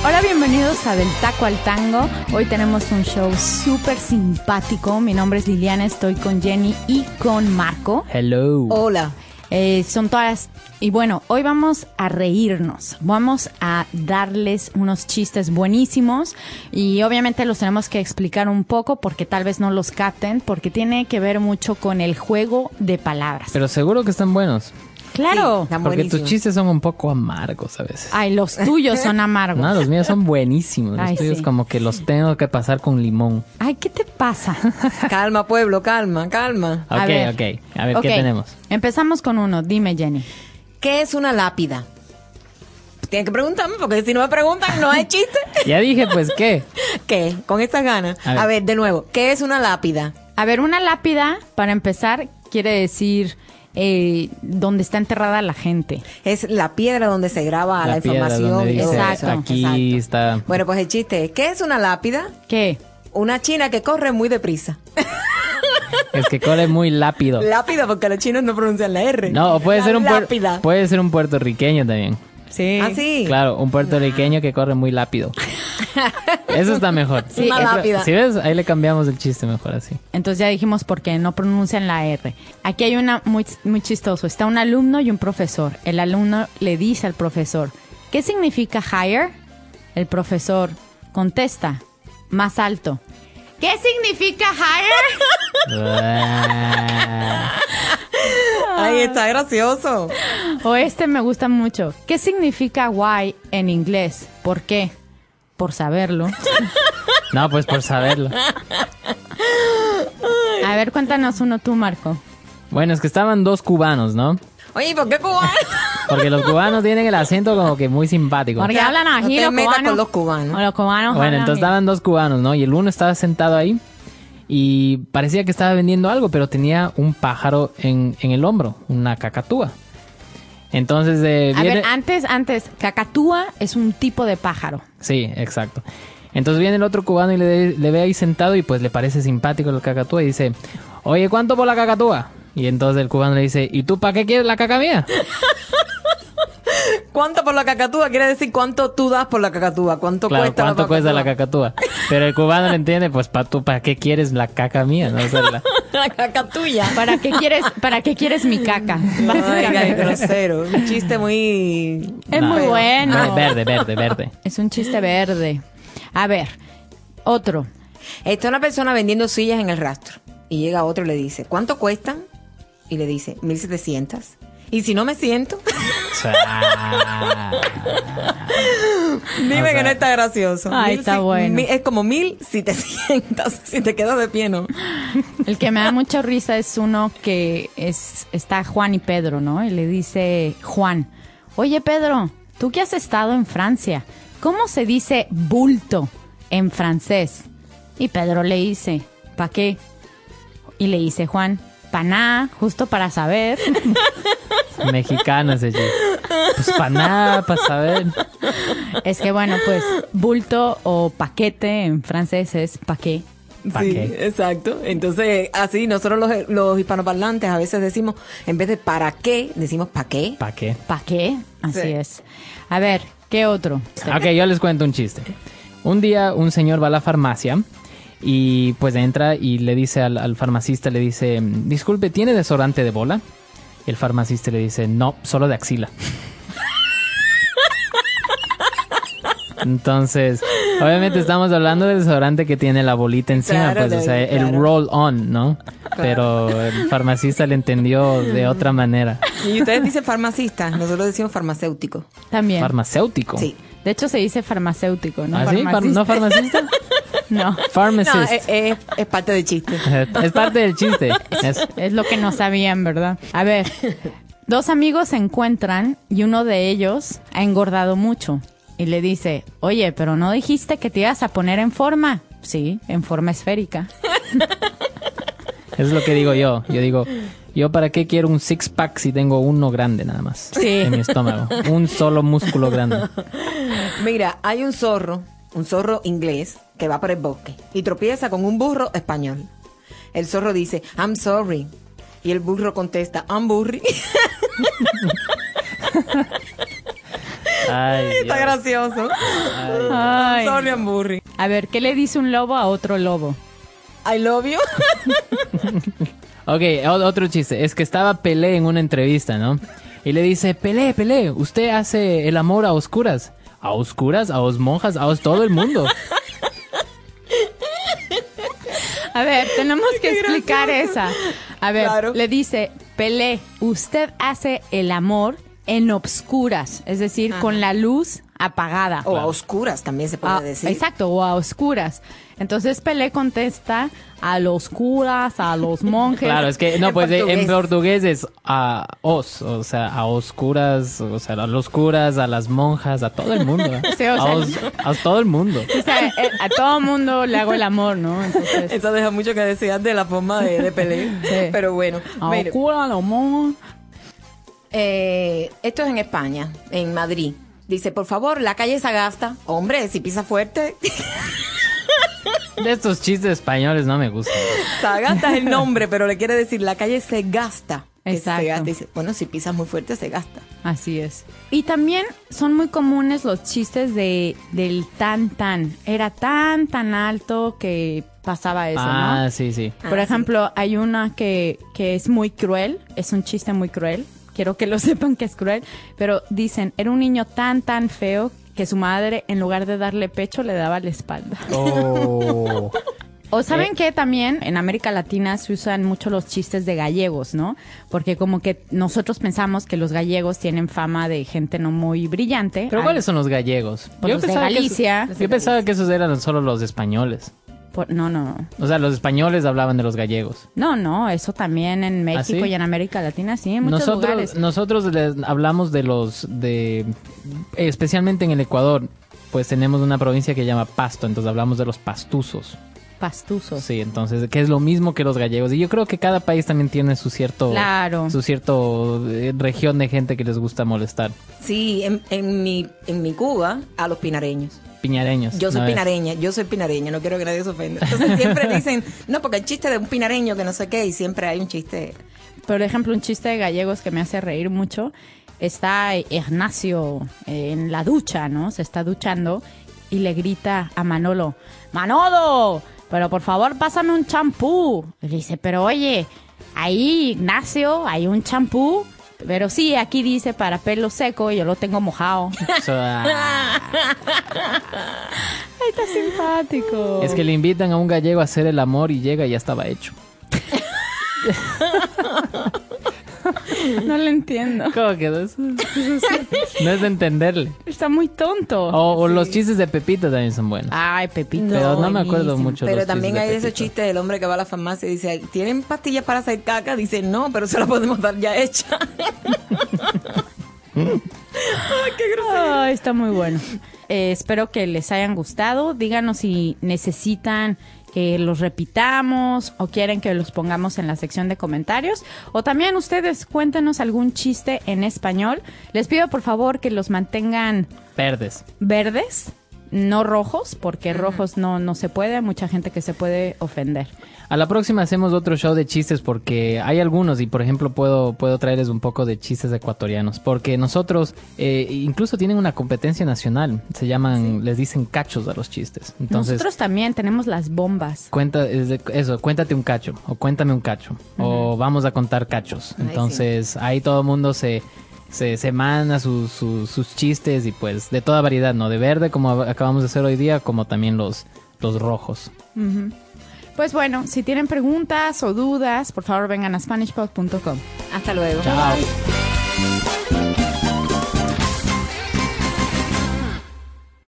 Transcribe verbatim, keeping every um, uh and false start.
Hola, bienvenidos a Del Taco al Tango. Hoy tenemos un show súper simpático. Mi nombre es Liliana, estoy con Jenny y con Marco. Hello. Hola. Eh, son todas... Y bueno, hoy vamos a reírnos. Vamos a darles unos chistes buenísimos. Y obviamente los tenemos que explicar un poco porque tal vez no los capten. Porque tiene que ver mucho con el juego de palabras. Pero seguro que están buenos. Claro. Sí, están Porque buenísimos. tus chistes son un poco amargos a veces. Ay, los tuyos son amargos. No, los míos son buenísimos. Los Ay, tuyos sí. como que los tengo que pasar con limón. Ay, ¿qué te pasa? Calma, pueblo, calma, calma. Ok, A ver. ok. A ver, Ok, ¿qué tenemos? Empezamos con uno. Dime, Jenny. ¿Qué es una lápida? Tienen que preguntarme porque si no me preguntan no hay chiste. Ya dije, pues, ¿qué? ¿Qué? Con estas ganas. A ver. A ver, de nuevo. ¿Qué es una lápida? A ver, una lápida, para empezar, quiere decir eh, donde está enterrada la gente. Es la piedra donde se graba la, piedra información. donde y dice, todo. Exacto, aquí está. Bueno, pues el chiste es, ¿qué es una lápida? ¿Qué? Una china que corre muy deprisa. Es que corre muy lápido. Lápida porque los chinos no pronuncian la R. No, puede La ser un puer- lápida. puede ser un puertorriqueño también. Sí. ¿Ah, sí? Claro, un puertorriqueño que corre muy lápido. Eso está mejor. Sí, una Eso- lápida. Si ves, ahí le cambiamos el chiste mejor así. Entonces ya dijimos por qué no pronuncian la R. Aquí hay una muy, muy chistoso. Está un alumno y un profesor. El alumno le dice al profesor, ¿qué significa higher? El profesor contesta, más alto. ¿Qué significa higher? Ay, está gracioso. O este me gusta mucho. ¿Qué significa why en inglés? ¿Por qué? Por saberlo. No, pues por saberlo. A ver, cuéntanos uno tú, Marco. Bueno, es que estaban dos cubanos, ¿no? Oye, ¿por qué cubano? Porque los cubanos tienen el acento como que muy simpático. Porque hablan no ají te los metas cubanos. con los cubanos. O los cubanos Bueno, hablan entonces ají. estaban dos cubanos, ¿no? Y el uno estaba sentado ahí y parecía que estaba vendiendo algo, pero tenía un pájaro en, en el hombro, una cacatúa. Entonces eh, A viene... ver, antes, antes, cacatúa es un tipo de pájaro. Sí, exacto. Entonces viene el otro cubano y le, le ve ahí sentado y pues le parece simpático el cacatúa y dice, oye, ¿cuánto por la cacatúa? Y entonces el cubano le dice, ¿y tú para qué quieres la caca mía? ¿Cuánto por la cacatúa? Quiere decir cuánto tú das por la cacatúa. ¿Cuánto Claro, cuesta ¿cuánto la cuesta la cacatúa? cacatúa? Pero el cubano le entiende, pues ¿para tú para qué quieres la caca mía? ¿No? O sea, la- La cacatuya. ¿Para qué quieres, para qué quieres mi caca? Ay, qué Básicamente. grosero. Un chiste muy... Es No, muy ve- bueno. Verde, verde, verde. Es un chiste verde. A ver, otro. Está una persona vendiendo sillas en el rastro. Y llega otro y le dice, ¿cuánto cuestan? Y le dice, mil setecientas. ¿Y si no me siento? Dime O sea, que no está gracioso. Ay, Mil está si- bueno. mi- es como mil si te sientas, si te quedas de pie, ¿no? El que me da mucha risa es uno que es está Juan y Pedro, ¿no? Y le dice Juan, oye Pedro, tú que has estado en Francia, ¿cómo se dice bulto en francés? Y Pedro le dice, ¿pa' qué? Y le dice Juan, pa' nada, justo para saber. Mexicano ese chiste. Pues para nada, para saber. Es que bueno, pues bulto o paquete en francés es pa' qué. ¿Pa' Sí, qué? exacto. Entonces, así nosotros los, los hispanoparlantes a veces decimos, en vez de para qué, decimos pa' qué. ¿Para qué? ¿Pa' qué? Así Sí. es. A ver, ¿qué otro? Ok, yo les cuento un chiste. Un día un señor va a la farmacia y pues entra y le dice al, al farmacista, le dice, disculpe, ¿tiene desodorante de bola? Y el farmacista le dice, no, solo de axila. Entonces, obviamente estamos hablando del desodorante que tiene la bolita encima, Claro, pues, o de- sea, el claro. roll on, ¿no? Pero el farmacista le entendió de otra manera. Y ustedes dicen farmacista, nosotros decimos farmacéutico. También. Farmacéutico. Sí. De hecho, se dice farmacéutico, ¿no? ¿Ah, sí? Far- Farmacista. ¿No farmacista? No, Pharmacist. No, es, es- es parte del chiste. Es parte del chiste. Es- es lo que no sabían, ¿verdad? A ver, dos amigos se encuentran y uno de ellos ha engordado mucho. Y le dice, oye, pero ¿no dijiste que te ibas a poner en forma? Sí, en forma esférica. Es lo que digo yo. Yo digo, ¿yo para qué quiero un six-pack si tengo uno grande nada más? Sí. En mi estómago. Un solo músculo grande. Mira, hay un zorro, un zorro inglés, que va por el bosque y tropieza con un burro español. El zorro dice, I'm sorry. Y el burro contesta, I'm burry. Ay, Ay, Está Dios. gracioso. Ay. Sorry, Amburri. A ver, ¿qué le dice un lobo a otro lobo? I love you. Ok, o- otro chiste. Es que estaba Pelé en una entrevista, ¿no? Y le dice, Pelé, Pelé, ¿usted hace el amor a oscuras? ¿A oscuras? ¿A os monjas? ¿A os todo el mundo? A ver, tenemos que explicar esa. A ver, Claro. le dice, Pelé, usted hace el amor en obscuras, es decir, Ajá. con la luz apagada. O a oscuras también se puede Ah, decir. exacto, o a oscuras. Entonces Pelé contesta a los curas, a los monjes. Claro, es que no, En pues eh, en portugués. portugués es a os, o sea, a oscuras, o sea, a los curas, a las monjas, a todo el mundo. ¿eh? Sí, o a, sea, os- a todo el mundo. O sea, eh, a todo mundo le hago el amor, ¿no? Entonces, Eso deja mucho que desear de la forma de, de Pelé. Sí. Pero bueno, a mire, oscuras, a los monjes. eh, esto es en España, en Madrid. Dice, por favor, la calle Sagasta. Hombre, si pisa fuerte. De estos chistes españoles no me gustan. Sagasta es el nombre, pero le quiere decir la calle se gasta. Que Exacto. Se gasta. Dice, bueno, si pisas muy fuerte, se gasta. Así es. Y también son muy comunes los chistes de del tan tan. Era tan tan alto que pasaba eso, Ah, ¿no? sí, sí. Por Ah, ejemplo, hay una que, que es muy cruel, es un chiste muy cruel. Quiero que lo sepan que es cruel, pero dicen, era un niño tan tan feo que su madre, en lugar de darle pecho, le daba la espalda. Oh. O saben Eh. que también en América Latina se usan mucho los chistes de gallegos, ¿no? Porque como que nosotros pensamos que los gallegos tienen fama de gente no muy brillante. Pero Ay, ¿cuáles son los gallegos? Pues los de pensaba que Galicia. esos- yo pensaba que esos eran solo los españoles. por- no, no. O sea, los españoles hablaban de los gallegos. No, no, eso también en México ¿Ah, sí? y en América Latina, sí, en muchos Nosotros, lugares. nosotros les hablamos de los de especialmente en el Ecuador, pues tenemos una provincia que se llama Pasto, entonces hablamos de los pastuzos. Pastuzos. Sí, entonces que es lo mismo que los gallegos y yo creo que cada país también tiene su cierto Claro. su cierto eh, región de gente que les gusta molestar. Sí, en, en mi, en mi Cuba, a los pinareños. Piñareños. Yo soy ¿no es? pinareña, yo soy pinareña, no quiero que nadie se ofenda. Entonces siempre dicen, no, porque el chiste de un pinareño que no sé qué, y siempre hay un chiste. Por ejemplo, un chiste de gallegos que me hace reír mucho. Está Ignacio eh, en la ducha, ¿no? Se está duchando y le grita a Manolo, ¡Manolo! Pero por favor, pásame un champú. Y le dice, pero oye, ahí, Ignacio, hay un champú. Pero sí, aquí dice para pelo seco y yo lo tengo mojado. O sea, Ay, está simpático. es que le invitan a un gallego a hacer el amor y llega y ya estaba hecho. No lo entiendo. ¿Cómo quedó eso? No es de entenderle. Está muy tonto. O, o los chistes de Pepito también son buenos. Ay, Pepito. Pero no me acuerdo buenísimo. mucho. Pero los también chistes hay de esos Pepito. chistes del hombre que va a la farmacia y dice, ¿tienen pastillas para hacer caca? Dice, no, pero se la podemos dar ya hecha. Ay, qué grosero. Ay, está muy bueno. Eh, espero que les hayan gustado. Díganos si necesitan que los repitamos o quieren que los pongamos en la sección de comentarios. O también ustedes cuéntenos algún chiste en español. Les pido por favor que los mantengan Verdes. verdes, no rojos, porque rojos no, no se puede. Hay mucha gente que se puede ofender. A la próxima hacemos otro show de chistes porque hay algunos y por ejemplo puedo, puedo traerles un poco de chistes ecuatorianos porque nosotros eh, incluso tienen una competencia nacional, se llaman, les dicen cachos a los chistes. Entonces, Nosotros también tenemos las bombas. cuenta, es de- eso, cuéntate un cacho o cuéntame un cacho o vamos a contar cachos. Ay, Entonces ahí todo el mundo se... Se, se manda sus, sus, sus chistes y pues de toda variedad, ¿no? De verde como acabamos de hacer hoy día, como también los, los rojos. Ujú. Pues bueno, si tienen preguntas o dudas, por favor vengan a Spanish Pod punto com. Hasta luego. Chao.